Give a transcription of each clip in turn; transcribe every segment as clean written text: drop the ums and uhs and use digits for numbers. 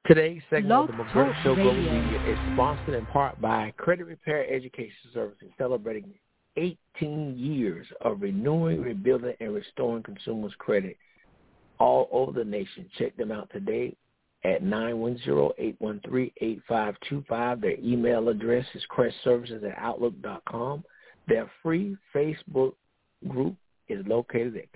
Today's segment Blog of the Talk McGirt Show Global Radio. Media is sponsored in part by Credit Repair Education Services, celebrating 18 years of renewing, rebuilding, and restoring consumers' credit all over the nation. Check them out today at 910-813-8525. Their email address is crestservices@outlook.com. Their free Facebook group is located at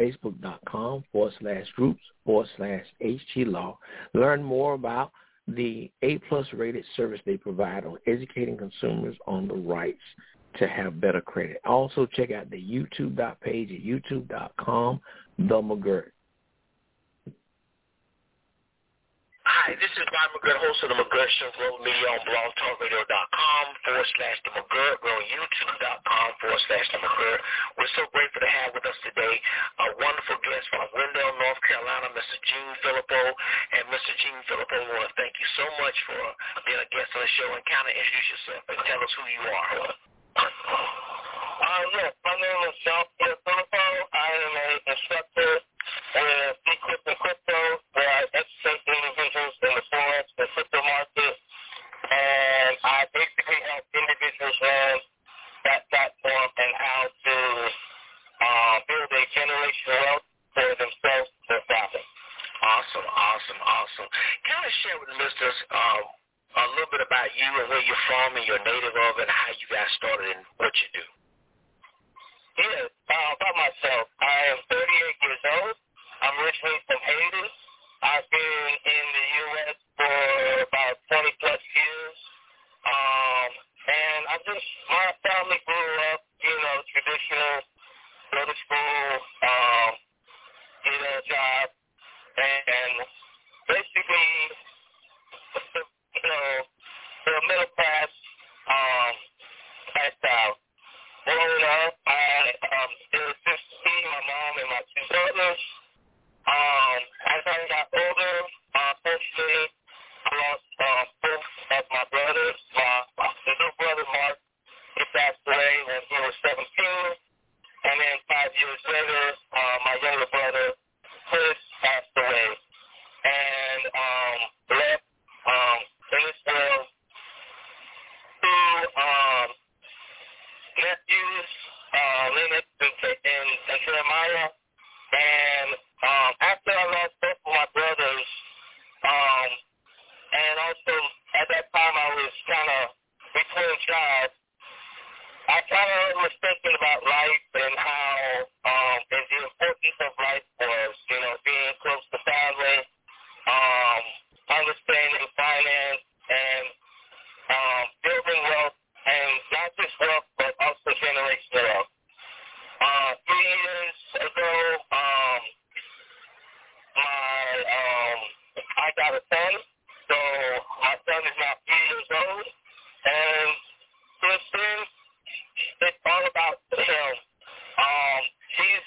facebook.com/groups/HG-Law. Learn more about the A-plus rated service they provide on educating consumers on the rights to have better credit. Also, check out the YouTube page at youtube.com/The McGirt. Hi, this is Bob McGirt, host of the McGirt Show Global Media on blogtalkradio.com/The McGirt. We're on youtube.com/The McGirt. We're so grateful to have with us today a wonderful guest from Wendell, North Carolina, Mr. Gene Filippo. And Mr. Gene Filippo, we want to thank you so much for being a guest on the show, and kind of introduce yourself and tell us who you are. Yes, my name is John Filippo. I am an instructor with Decrypt and Crypto, where I educate individuals in the forex and crypto market, and I basically help individuals learn that platform and how to build a generational wealth for themselves and their family. Awesome. Kind of share with the listeners a little bit about you and where you're from and your native of and how you got started and what you do. Yes, about myself. I am 38 years old. I'm originally from Haiti. I've been in the U.S. for about 20-plus years. And my family grew up, traditional, go to school, get a job, and basically, the middle class lifestyle. Growing up, it was just me, my mom, and my two brothers. As I got older, unfortunately, I lost both of my brothers. My little brother, Mark, he passed away when he was 17. And then 5 years later, my younger brother, Chris, passed away. And left in this world two nephews, Lennox and Jeremiah. And after I lost both of my brothers, and also at that time I was kind of between jobs, I kind of was thinking about life and how and the importance of life was, being close to family, understanding finance, and building wealth, and not just wealth, but also generational wealth. 3 years ago, I got a son, so my son is now 3 years old, and since then, it's all about him. He's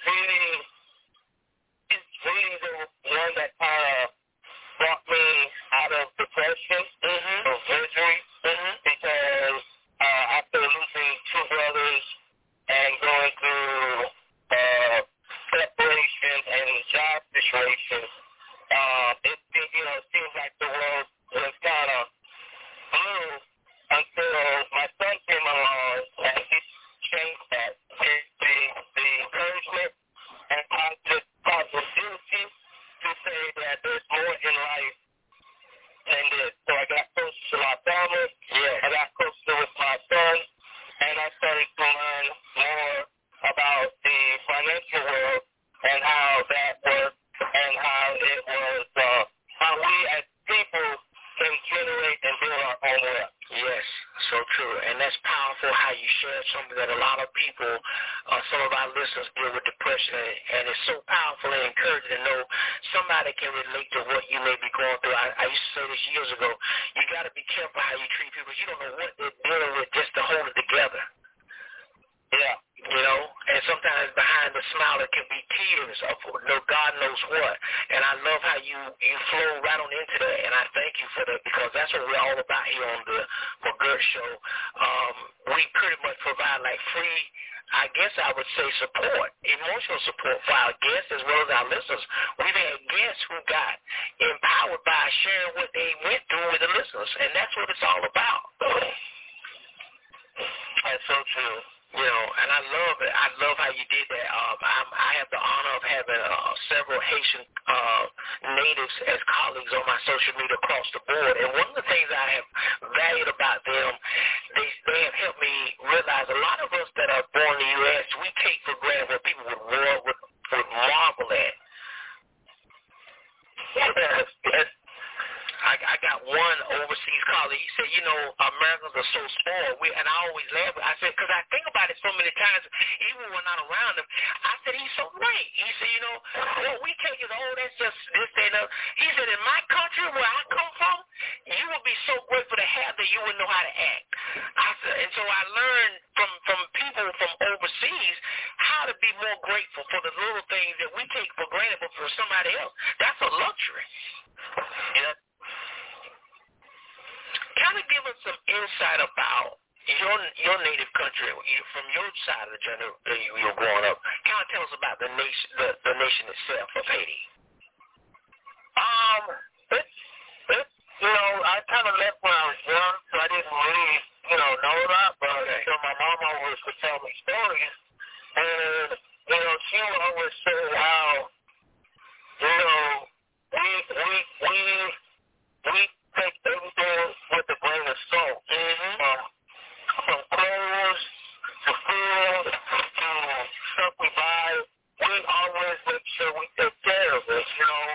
really the one that kind of brought me out of depression, of misery, because after losing two brothers and going through separation and job situation, it seems like the world was kind of blue until my son came along and he changed that. The encouragement and positivity to say that there's more in life than this. So I got closer to my family. I got closer with my son, and I started to learn more about the financial world and how that works and how it was, how we as people can generate and build our own wealth. Yes, so true. And that's powerful how you share something that a lot of people, some of our listeners deal with depression, and it's so powerful and encouraging to know somebody can relate to what you may be going through. I used to say this years ago, you got to be careful how you treat people. You don't know what they're dealing with just to hold it together. Yeah. And sometimes behind the smile it can be tears of God knows what. And I love how you flow right on into that, and I thank you for that, because that's what we're all about here on the McGirt Show. We pretty much provide like free I guess I would say support, emotional support for our guests as well as our listeners. We've had guests who got empowered by sharing what they went through with the listeners, and that's what it's all about. That's so true. You know, and I love it. I love how you did that. I have the honor of having several Haitian natives as colleagues on my social media across the board. And one of the things I have valued about them, they have helped me realize a lot of us that are born in the U.S., we take for granted what people would marvel at. Yes. I got one overseas colleague. He said, you know, Americans are so spoiled. And I always laugh. I said, because I think about it so many times, even when I'm around him. I said, he's so right. He said, you know, what we take is, oh, that's just this, that, and that. He said, in my country where I come from, you would be so grateful to have that you wouldn't know how to act. I said, and so I learned from people from overseas how to be more grateful for the little things that we take for granted, but for somebody else, that's a luxury. Yeah. Kind of give us some insight about your native country, from your side of the journey you were growing up. Kind of tell us about the nation itself of Haiti. It's you know, I kind of left when I was young, so I didn't really, you know a lot. But my mom always would tell me stories, and you know, she would always say how, you know, we take everything with a grain of salt. From clothes to food to stuff we buy, we always make sure we take care of it. You know,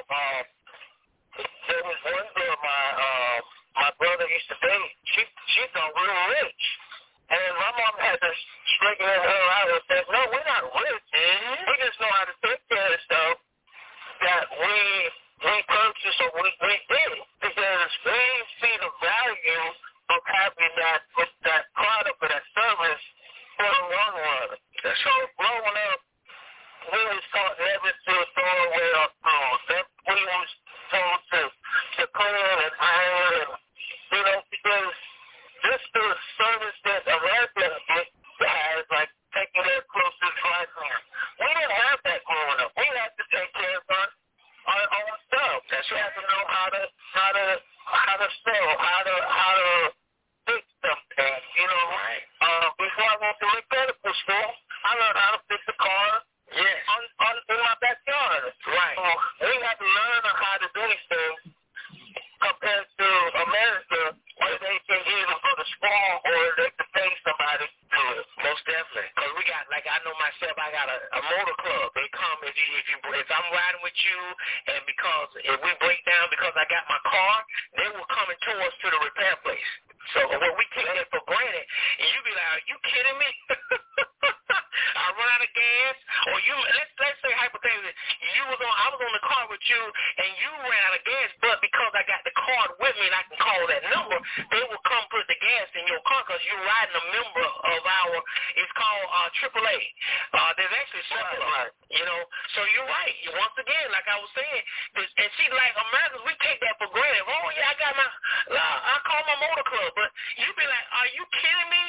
there was one girl my brother used to date. She got real rich, and my mom had to straighten her out and say, "No, we're not rich. We just know how to take care of stuff that we purchase or we did, because we see the value of having that product or that service for the long run." So growing up, we was taught never to throw away our clothes. We was told to clean and iron, and you know, because just the service that America has, like taking their clothes to dry cleaner. We didn't have that growing up. We had to take care of our own stuff. We had to know how to sew, how to fix something. You know, before I went to mechanical school, I learned how to fix a car. Yes. In my backyard. Right. So we had to learn how to do these things compared to America, where they can either go to school or they can pay somebody to do it. Most definitely. Because we got, like I know myself, I got a motor club. They come if I'm riding with you, and because if we break down because I got my car, they will come and tow us to the repair place. So when we take that for granted, and you be like, are you kidding me? I run out of gas, or let's say hypothetically, I was on the car with you, and you ran out of gas, but because I got the card with me and I can call that number, they will come put the gas in your car because you're riding a member of it's called AAA. There's actually several, you know. So you're right. Once again, like I was saying, and see, like Americans, we take that for granted. Oh yeah, I call my motor club, but you be like, are you kidding me?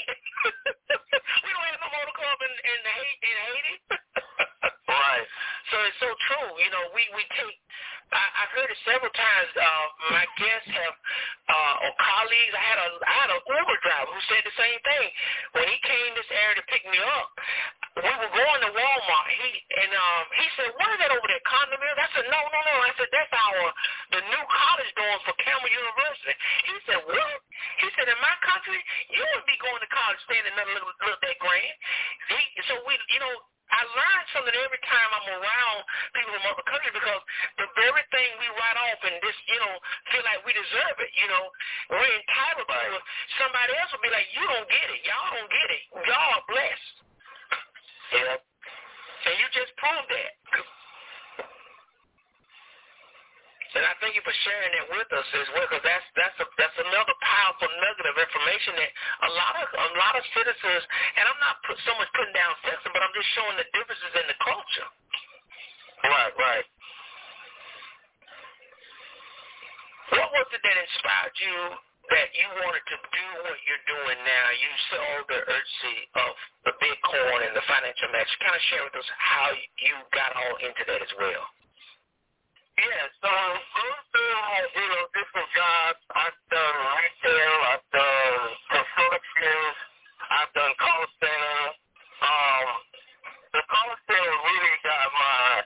We don't have no motor club in Haiti. Right. So it's so true. You know, we take. I've heard it several times. My guests have, or colleagues. I had an Uber driver who said the same thing. When he came this area to pick me up, we were going to Walmart. He said, "What is that over there, condominium?" I said, "No." I said, "That's the new college dorms for Campbell University." He said, "What?" He said, "In my country, you wouldn't be going to college staying in nothing look that grand." So we, you know. I learn something every time I'm around people from other countries, because the very thing we write off and this, you know, feel like we deserve it, you know, we're entitled to it. Somebody else will be like, you don't get it. Y'all don't get it. Y'all are blessed. Yeah. And you just proved that. And I thank you for sharing that with us as well, because that's another powerful nugget of information that a lot of citizens, and I'm not so much putting down citizens, but I'm just showing the differences in the culture. Right. What was it that inspired you that you wanted to do what you're doing now, you saw the urgency of the Bitcoin and the financial match. Kind of share with us how you got all into that as well. Yeah, so going through, different jobs. I've done retail, I've done construction, I've done call center. The call center really got my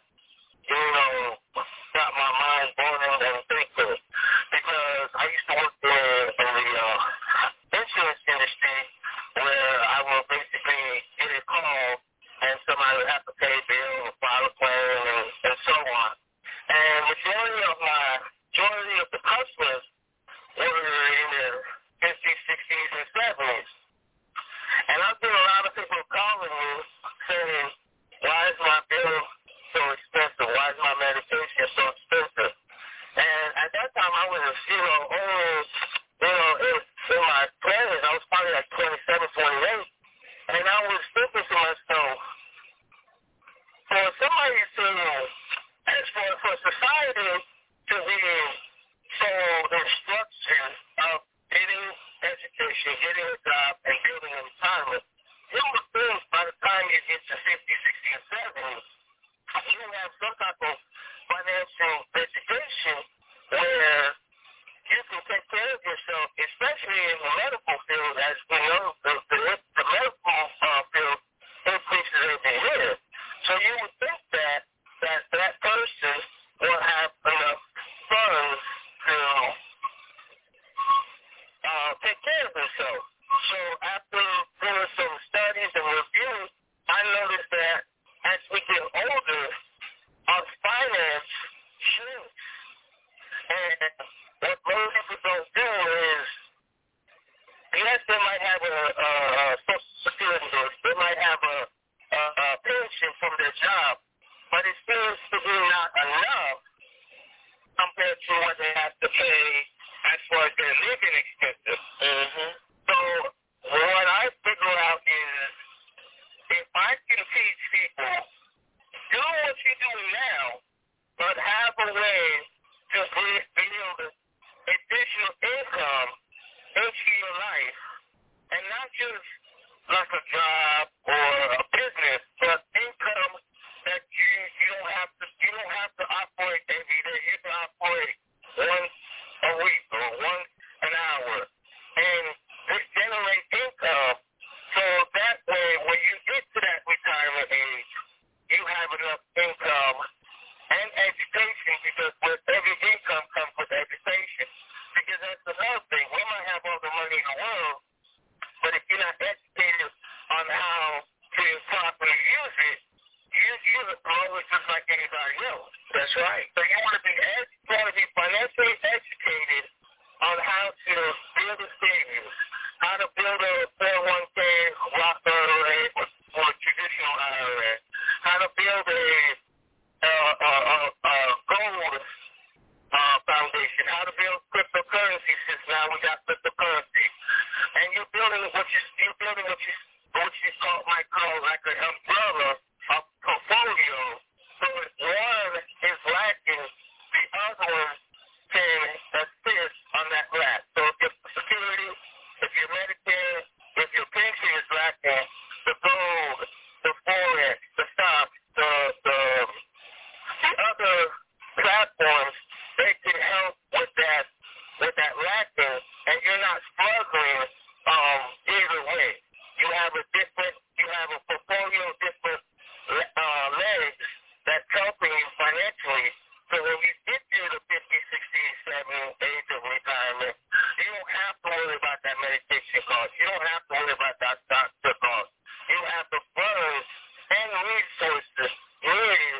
mind boiling and thinking, because I used to work in the insurance industry, where I will basically get a call and somebody would have to pay a bill or file a claim and so on. And majority of the customers were in their 50s, 60s, and 70s. And I've been a lot of people calling me saying, why is my bill so expensive? Why is my medication so expensive? And at that time, I was, in my 20s, I was probably like 27, 28. And I was thinking to myself, for somebody to, as for society to be so instruction of getting education, getting a job, and building a retirement, you would think by the time you get to 50, 60, and 70, you have some type of financial education where you can take care of yourself, especially in the medical field. As we know, the medical field increases every year. So you would think that person will have enough funds to take care of himself. So after doing some studies and reviews, I noticed that as we get older, our finance shrinks. And what most people don't do is, yes, they might have a Social Security, they might have a pension from their job, but it seems to be not enough compared to what they have to pay as far as their living expenses. Mm-hmm. So what I figure out is, if I can teach people, do what you're doing now, but have a way to build additional income into your life, and not just like a job or a business, but income that you don't have to operate every day. You can operate once a week or once an hour, and just generate income. So that way, when you get to that retirement age, you have enough income and education, because with every income comes with education. Because that's another thing. We might have all the money in the world, but if you're not educated on how to properly use it, you're always just like anybody else. That's right. So you want to be financially educated on how to build a savings, how to build a 401k, Roth IRA, or traditional IRA, how to build a gold foundation, how to build cryptocurrency, since now we got cryptocurrency, and you're building what you might call like an umbrella, a portfolio. So if one is lacking, the other one can assist on that lack. So if your security, if your Medicare, if your pension is lacking, the gold, the forex, the stock, the other platforms, they can help with that lacking, and you're not struggling either way. You have a portfolio of different legs that's helping you financially. So when you get to the 50, 60, 70 age of retirement, you don't have to worry about that medication cost. You don't have to worry about that doctor cost. You have the funds and resources needed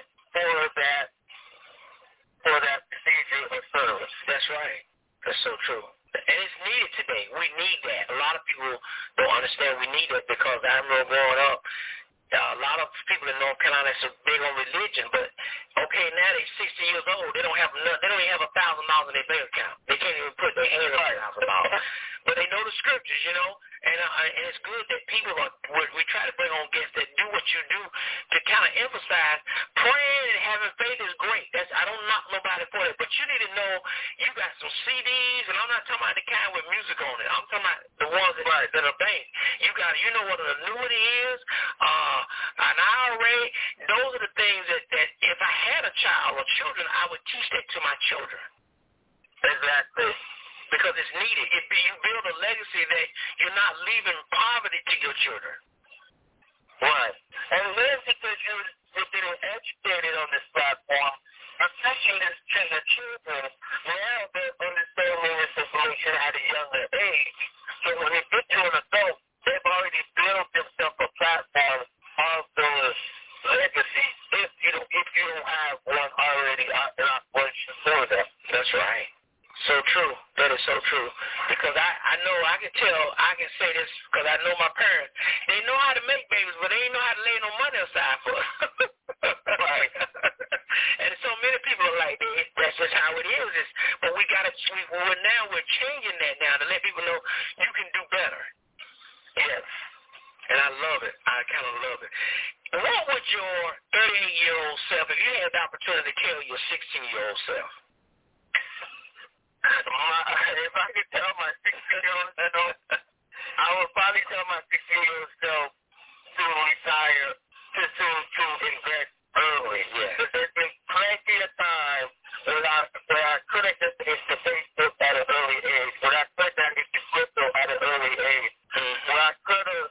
for that procedure or service. That's right. That's so true. And it's needed today. We need that. A lot of people don't understand we need it, because I remember growing up, a lot of people in North Carolina are big on religion, but okay, now they're 60 years old. They don't even have $1,000 in their bank account. They can't even put their hands on $1,000. But they know the scriptures, and it's good that people we try to bring on guests that do what you do to kind of emphasize praying and having faith is great. I don't knock nobody for it, but you need to know you got some CDs, and I'm not talking about the kind with music on it. I'm talking about the ones that are banked. You know what an annuity is, an IRA. Those are the things that if I had a child or children, I would teach that to my children. Exactly. Because it's needed. You build a legacy that you're not leaving poverty to your children. Right. And then because you're getting educated on this platform, you're teaching this to the children. Now they're understanding this information at a younger age. So when they get to an adult, they've already built themselves a platform of the legacy if you don't have one already in operation for them. That's right. So true. That is so true. Because I know, I can say this because I know my parents. They know how to make babies, but they ain't know how to lay no money aside for it. Right. And so many people are like, that's just how it is. But we're changing that now to let people know you can do better. Yes. And I love it. I kind of love it. What would your 38-year-old self, if you had the opportunity to tell your 16-year-old self? If I could tell my 16-year-old self, I would probably tell my 16-year-old self to retire, to invest early. Yeah. There's been plenty of time where I could have just hit the Facebook at an early age, where I could have hit the crypto at an early age, where I could have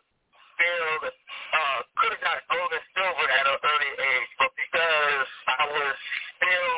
got gold and silver at an early age, but because I was still,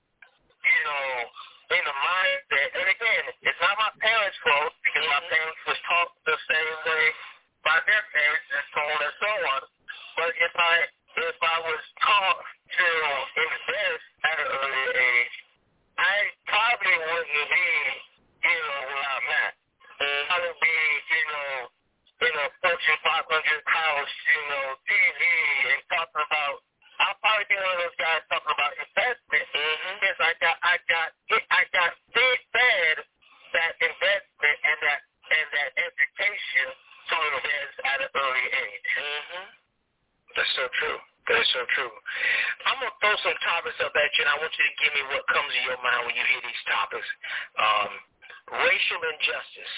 in the mindset, and again, it's not my parents' fault, because my parents was taught the same way by their parents, and so on and so on. But if I was taught to invest at an early age, I probably wouldn't be, where I'm at. I would be, in a Fortune 500 house, TV, and talking about. I'll probably be one of those guys talking about investment. Because I got fed that investment and that education to invest at an early age. That's so true. That is so true. I'm going to throw some topics up at you, and I want you to give me what comes to your mind when you hear these topics. Racial injustice.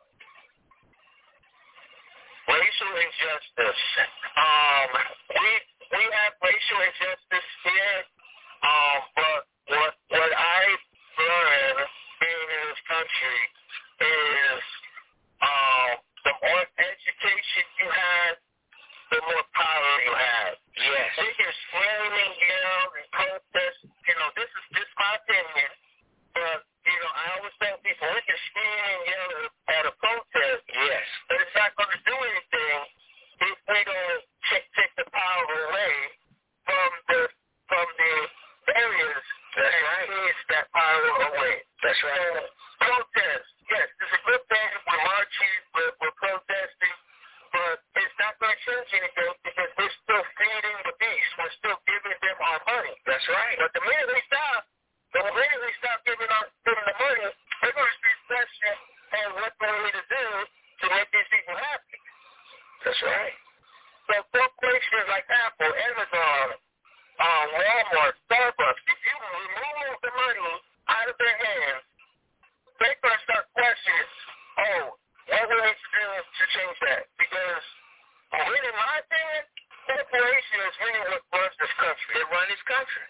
Racial injustice. We have racial injustice here, but what I've learned being in this country is the more education you have, the more power you have. Yes. They can scream and yell and protest. This is my opinion, but I always tell people we can scream and yell at a protest. Yes. But it's not going to do anything if we don't take the power away from the areas that needs that power away. That's right. Protest, yes, it's a good thing. We're marching, we're protesting, but it's not going to change anything because we're still feeding the beast. We're still giving them our money. That's right. But the minute we stop giving them the money, they're going to be questioning, hey, what do we need to do to make these people happy? That's right. So corporations like Apple, Amazon, Walmart, Starbucks, if you remove the money out of their hands, they're going to start questioning, what we need to do to change that? Because, really, in my opinion, corporations really what runs this country. They run this country.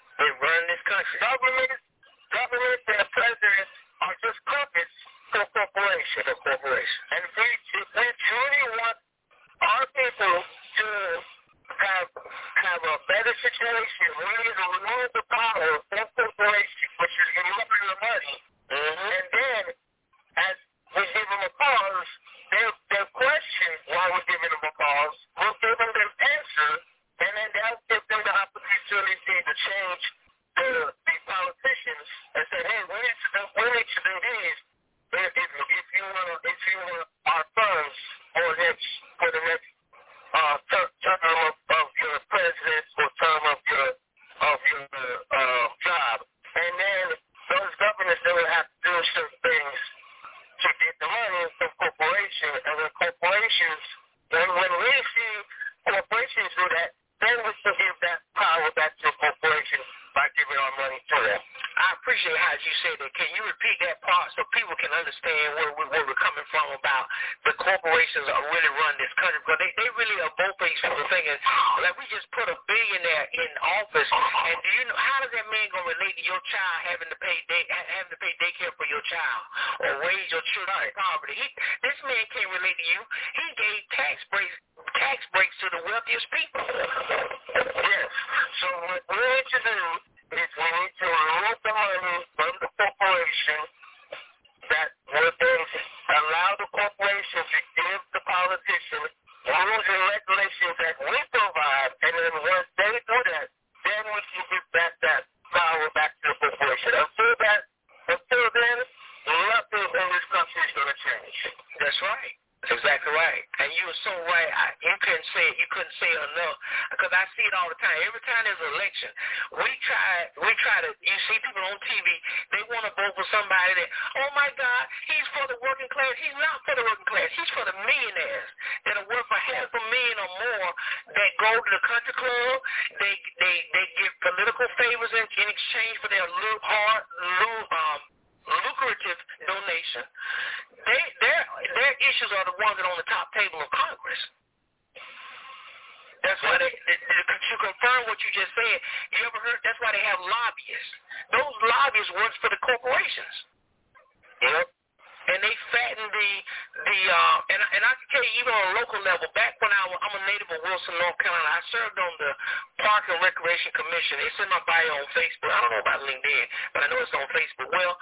Government and the president are just puppets for corporations. And if we truly want our people to have a better situation, we need to remove the power from corporations, which is removing the money. And then, as we give them a pause, they'll question why we're giving them a pause. We're giving them answers, and then they'll give them the opportunity to change the politicians and say, hey, we need to do these. If you want our funds for the next term of your president or term of your job, and then those governors they will have to do certain things to get the money from corporations, and when we see corporations do that, then we can give that power back to the corporation by giving our money to them. I appreciate how you said that. Can you repeat that part so people can understand where we're coming from about the corporations are really run this country? Because they really are both things for the thing. Like we just put a billionaire in office, and do you know how does that man gonna relate to your child having to pay daycare for your child or raise your children in poverty? This man can't relate to you. He gave tax breaks to the wealthiest people. Yes. So what we need to do is we need to remove the money from the corporation that would then allow the corporation to give the politicians rules and regulations that we provide, and then once they do that, then we can give back that power back to the corporation. Until then, nothing in this country is going to change. That's right. Exactly right. And you were so right. You couldn't say it enough, because I see it all the time. Every time there's an election, we try to, you see people on TV, they want to vote for somebody that, oh my God, he's for the working class. He's not for the working class. He's for the millionaires that are worth $500,000 or more that go to the country club. They give political favors in exchange for their lucrative donation. Their issues are the ones that are on the top table of Congress. That's why to confirm what you just said, you ever heard, that's why they have lobbyists. Those lobbyists work for the corporations. Yep. And they fatten and I can tell you, even on a local level, back when I'm a native of Wilson, North Carolina, I served on the Park and Recreation Commission. It's in my bio on Facebook. I don't know about LinkedIn, but I know it's on Facebook. Well,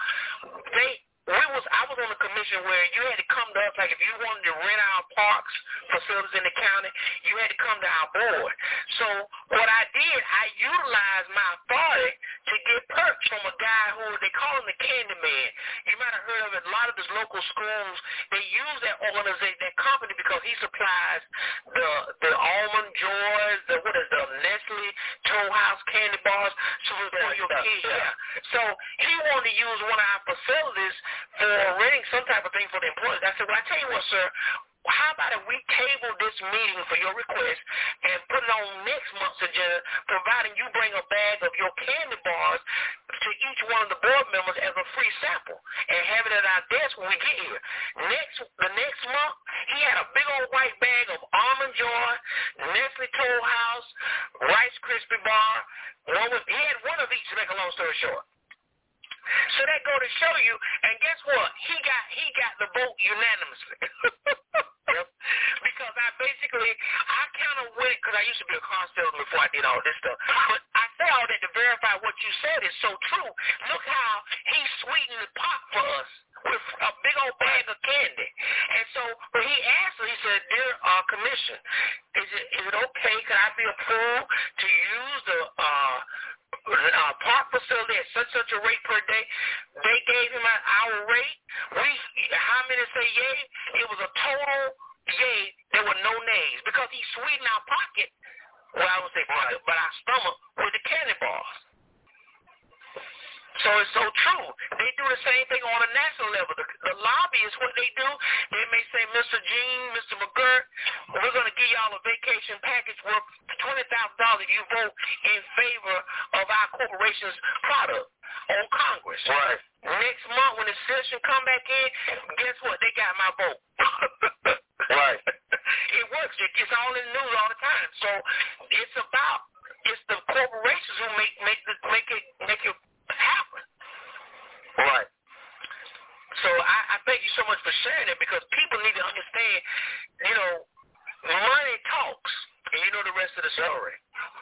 I was on a commission where you had to come to us, like if you wanted to rent our parks, facilities in the county, you had to come to our board. So what I did, I utilized my authority to get perks from a guy who, they call him the Candy Man. You might have heard of it. A lot of these local schools, they use that organization, that company, because he supplies the Almond Joys, the Nestle Toll House candy bars for your kids. Yeah. So he wanted to use one of our facilities for renting some type of thing for the employees. I said, well, I tell you what, sir, how about if we table this meeting for your request and put it on next month's agenda, providing you bring a bag of your candy bars to each one of the board members as a free sample and have it at our desk when we get here. The next month, he had a big old white bag of Almond Joy, Nestle Toll House, Rice Krispie bar. He had one of each, to make a long story short. So that go to show you, and guess what? He got the vote unanimously. Because I kind of went, because I used to be a car salesman before I did all this stuff. But I say all that to verify what you said is so true. Look how he sweetened the pot for us with a big old bag of candy. And so when he asked us, he said, dear commission, is it okay, could I be approved to use the park facility at such a rate per day? They gave him our rate. How many say yay? It was a total yay. There were no nays, because he sweetened our pocket. Well, I would say pocket, but our stomach with the candy bars. So it's so true. They do the same thing on a national level. The lobbyists, what they do, they may say, Mr. Gene, Mr. McGirt, we're going to give y'all a vacation package worth $20,000 if you vote in favor of our corporation's product on Congress. Right. Next month, when the session come back in, guess what? They got my vote. Right. It works. It's all in the news all the time. So it's the corporations who make it happen. Right. So I thank you so much for sharing it, because people need to understand, money talks, and you know the rest of the story.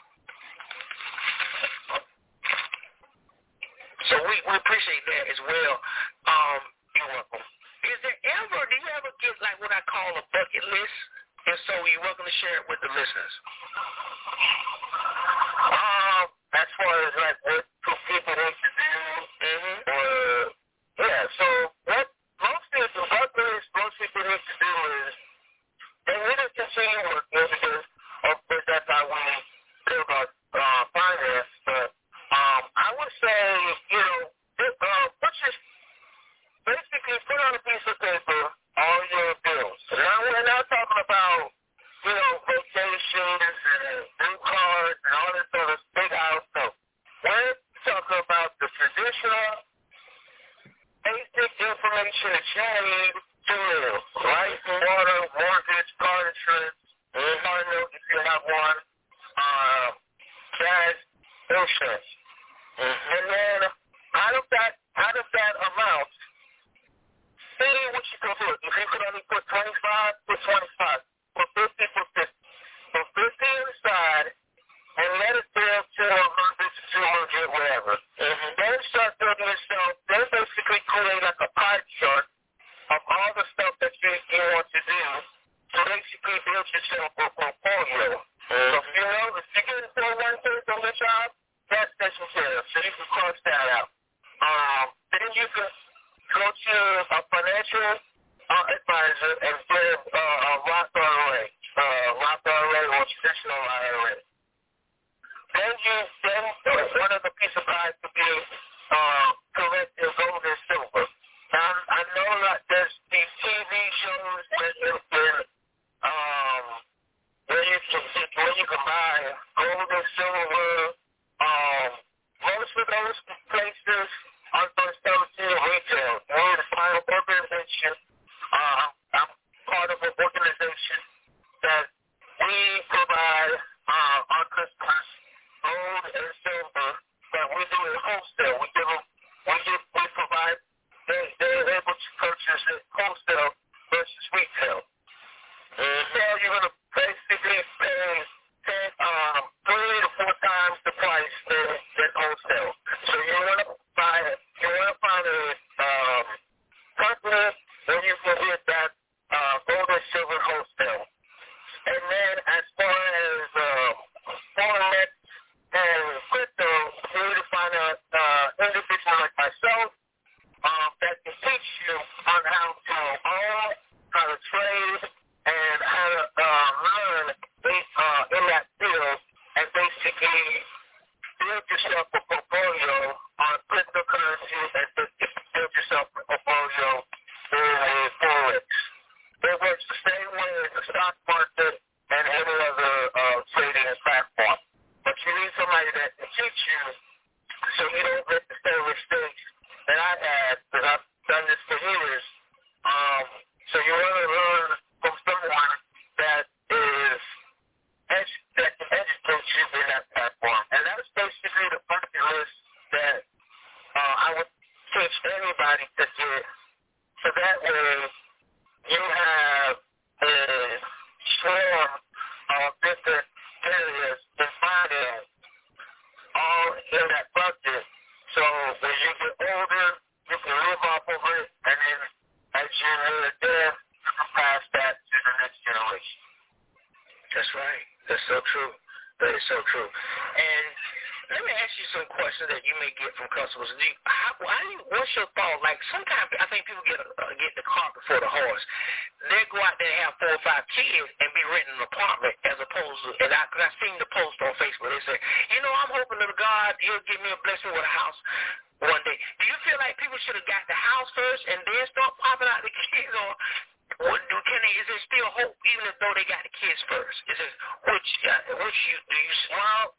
So we appreciate that as well. You're welcome. Do you ever get like what I call a bucket list? And so you're welcome to share it with the listeners. As far as like what people need to do, so what most people need to do is they need to continue working, because of course that's how we build our finance. But I would say, basically put on a piece of paper all your bills. Now we're not talking about vacation foundation that you need to live. Light, water, mortgage, car insurance, car note if you have one, gas, insurance. And then out of that amount, see what you can put. If you could only put 25, put 25. Put 50, put 50. Put 50 inside and let it build to 100 to 200, whatever. Then start building yourself. Then basically create like a pie chart of all the stuff that you want to do to basically build yourself a portfolio. So if you know if you get into one thing on the job, that's taken care of. So you can cross that out. Then you can go to a financial advisor and get a Roth IRA, or traditional IRA. Then one of the piece of advice could be collect your gold and silver. Now I know that there's these TV shows where you can buy gold and silver. Most of those places are going to sell to retail. We're the final organization. I'm part of an organization that we provide our customers gold and silver, but we do it wholesale. We provide. They're able to purchase it wholesale versus retail. So you're going to basically pay 3 to 4 times the price than wholesale. So you want to find a company where you can get that gold and silver wholesale. And then as far as forex and crypto, you need to find an individual like myself that can teach you on how to own, how to trade, and how to learn in that field and basically build yourself a portfolio on cryptocurrency and build yourself a portfolio in forex. It works the same way as the stock market and any other trading platform. But you need somebody that can teach you so you don't make the same mistakes that I had, because I've done this for years. So you want to learn from someone that can educate you in that platform. And that's basically the bucket list that I would teach anybody to get. So that way you have a swarm of different areas in finance all in that bucket. So when you get older, you can live off of it, and then as you live there, you can pass that to the next generation. That's right. That's so true. That is so true. And let me ask you some questions that you may get from customers. What's your thought? Like sometimes I think people get the cart before the horse. They go out there and have 4 or 5 kids and be renting an apartment as opposed to, because I've seen the post on Facebook. They say, I'm hoping to God he'll give me a blessing with a house one day. Do you feel like people should have got the house first and then start popping out the kids, or is there still hope even though they got the kids first? Is it which do you? Well,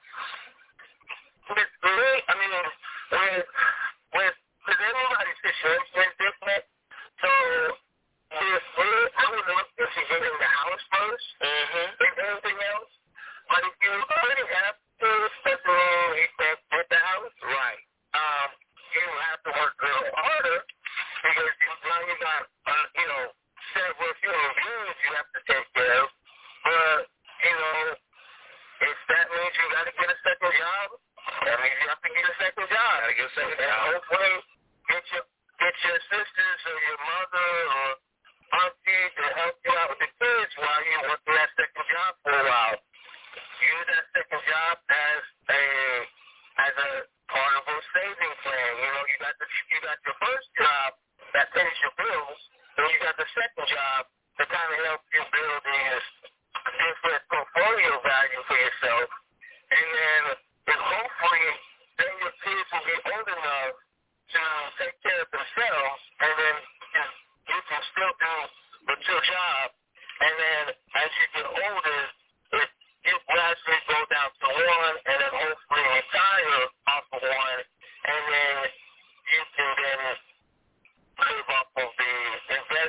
with me, I mean, with everybody's situation is different. So with me, I would look into getting the house first and everything else. But if you already have kids, that's the rule with the house. Right. You have to work a little harder because now you got several human beings you have to take care of. But if that means you got to get a second job, that means you have to get a second job. And hopefully get your sisters or your mother or auntie to help you out with the kids while you work that second job for a while. Use that second job as a part of a saving plan. You got your first job that pays your bills, and you got the second job to kind of help you build this different portfolio value for yourself. And then hopefully then your kids will be old enough to take care of themselves, and then you can still do the 2 jobs. And then as you get older, you gradually go down to 1, and then hopefully retire off of 1, and then you can then live off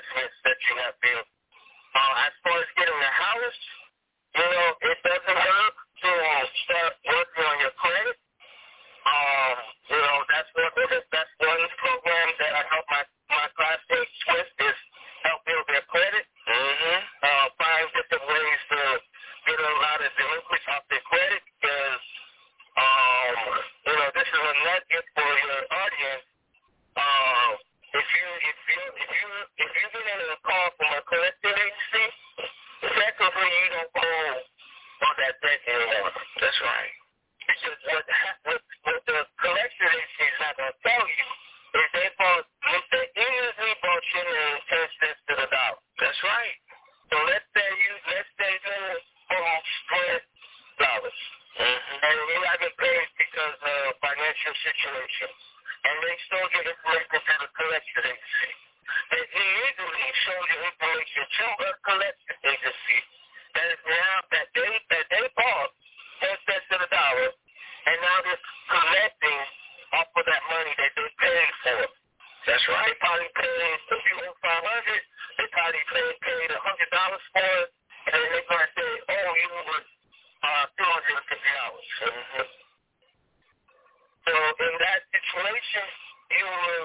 investments that you have built. As far as getting a house, you know, it doesn't hurt to start working on your credit. You know, that's one program that I help my classmates with is help build their credit. Find different ways to get a lot of delinquents off their credit because, you know, this is a nugget for your audience. If you get in a call from a collecting agency, technically you don't owe on that debt anymore. That's right. Because what the collection agency is not going to tell you is they usually bought you in 10 cents to the dollar. That's right. So let's say you owe $12, and you haven't paid because of financial situation, and they sold your information to the collection agency. They usually show your information to a collection agency that is now that they bought 10 cents to the dollar, and now they're collecting off of that money that they paid for. That's right. They probably paid, if you owe $500, they probably paid $100 for it, and then they're going to say, oh, you owe $250. So in that situation, you will,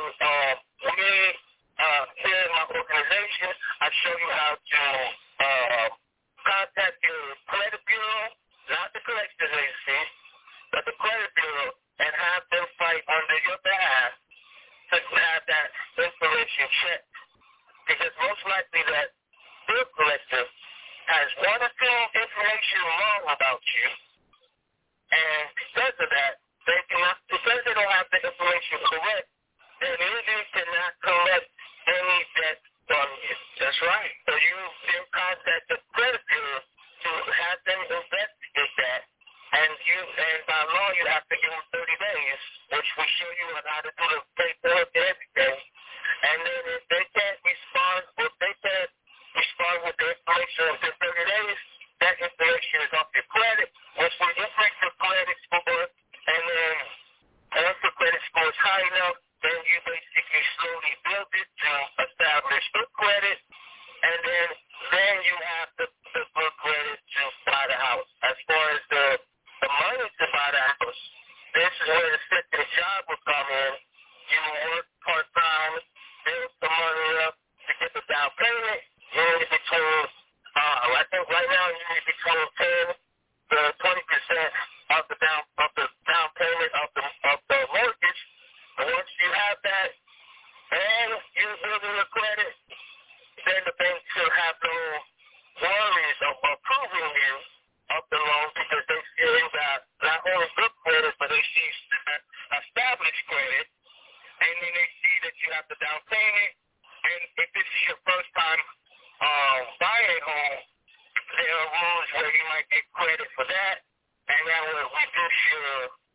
here in my organization, I show you how to contact your credit bureau, not the collection agency, but the credit bureau, and have them fight under your behalf to have that information checked. Because most likely that bill collector has one or two information wrong about you, and because of that, because they don't have the information correct, they usually cannot collect any debt from you. That's right. So you then contact the credit bureau to have them investigate that, and by law you have to give them 30 days, which we show you on how to do the paperwork and everything. And then if they can't respond, with the information within 30 days, that information is off your credit, which will increase your credit score, and then once the credit score is high enough, then you basically slowly build it to establish good credit, and then you have the good credit to buy the house. As far as the money to buy the house, this is where the second job will come in. You will work part-time, build some money up to get the down payment. You need between, I think right now you need between 10 to 20% of the down payment of the mortgage. And once you have that, and you're building your credit, then the bank should have no worries of approving you of the loan because they see you got not only good credit, but they see established credit, and then they see that you have the down payment. And if this is your first time buying a home, there are rules where you might get credit for that, and that will reduce your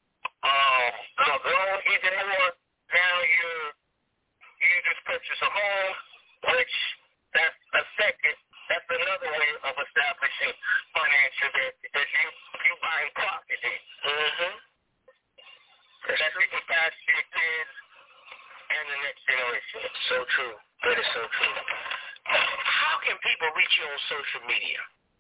loan even more. Now you just purchase a home, which that's another way of establishing financial debt because you buying property. That you can pass to your kids and the next generation. So true. That is so true. How can people reach you on social media?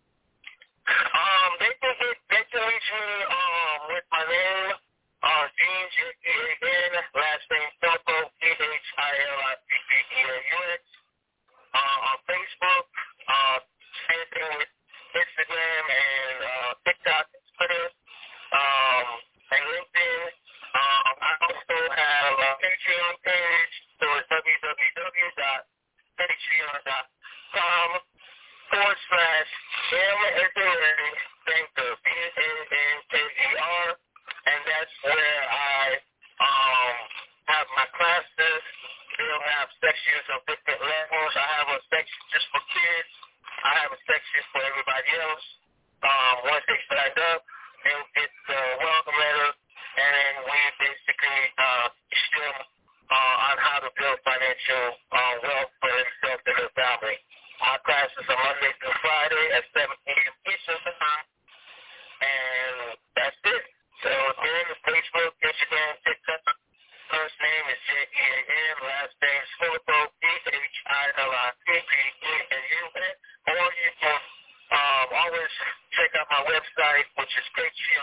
They can reach me with my name, Gene, J-E-A-N, last name Filippo, P-H-I-L-I-P-P-E-A-U-X. On Facebook, same thing with Instagram and TikTok, Twitter, and LinkedIn. I also have a Patreon page, so it's www.patreon.com/M-A-N-K-E-R, B-A-N-K-E-R, and that's where I have my classes. They'll have sections of different levels. I have a section just for kids. I have a section for everybody else. Once they sign up, they'll get the welcome letter, and then we basically teach them on how to build financial wealth for themselves and their family. My classes are Monday through Friday at 7 p.m. Eastern time, and that's it. So again, Facebook, Instagram, TikTok. First name is J-E-A-N, last name is Filippo, P-H-I-L-I-P. or you can always check out my website, which is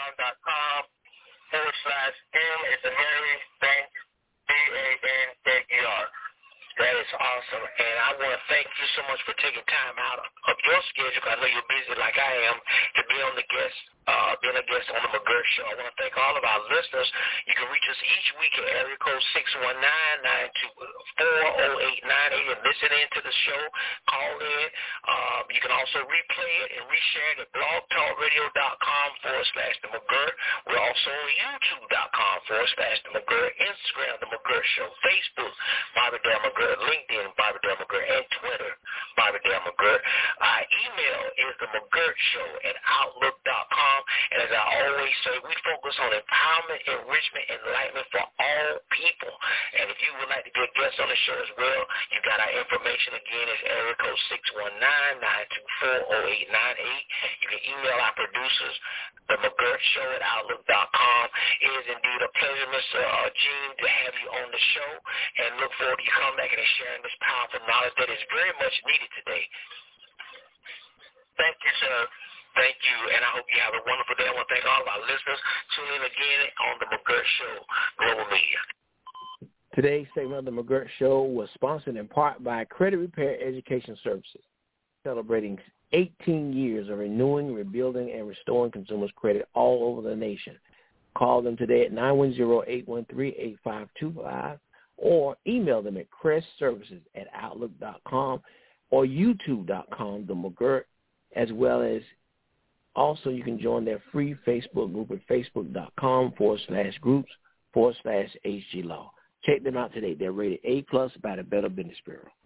patreon.com/M is a Mary Bank, BANKER. That is awesome, and I want to thank you so much for taking time out of your schedule, because I know you're busy like I am, to be on the guest, being a guest on the McGirt Show. I want to thank all of our listeners. You can reach us each week at area code 619-924-0898 and listen in to the show. Call in. You can also replay it and reshare it at blogtalkradio.com/The McGirt. We're also on youtube.com/The McGirt, Instagram, The McGirt Show, Facebook, Bobby Dale McGirt, LinkedIn, Bobby Dale McGirt, and Twitter, Bobby Dale McGirt. Our email is themcgirtshow@outlook.com. And as I always say, we focus on empowerment, enrichment, enlightenment for all people. And if you would like to be a guest on the show as well, you got our information again. It's area code 619-924-0898. You can email our producers, themcgirtshow@outlook.com. It is indeed a pleasure, Mr. Gene, to have you on the show, and look forward to you coming back and sharing this powerful knowledge that is very much needed today. Thank you, sir. Thank you, and I hope you have a wonderful day. I want to thank all of our listeners. Tune in again on the McGirt Show, Global Media. Today's segment of the McGirt Show was sponsored in part by Credit Repair Education Services, celebrating 18 years of renewing, rebuilding, and restoring consumers' credit all over the nation. Call them today at 910-813-8525 or email them at crestservices@outlook.com or youtube.com, The McGirt, as well as also you can join their free Facebook group at facebook.com/groups/HG Law. Check them out today. They're rated A+ by the Better Business Bureau.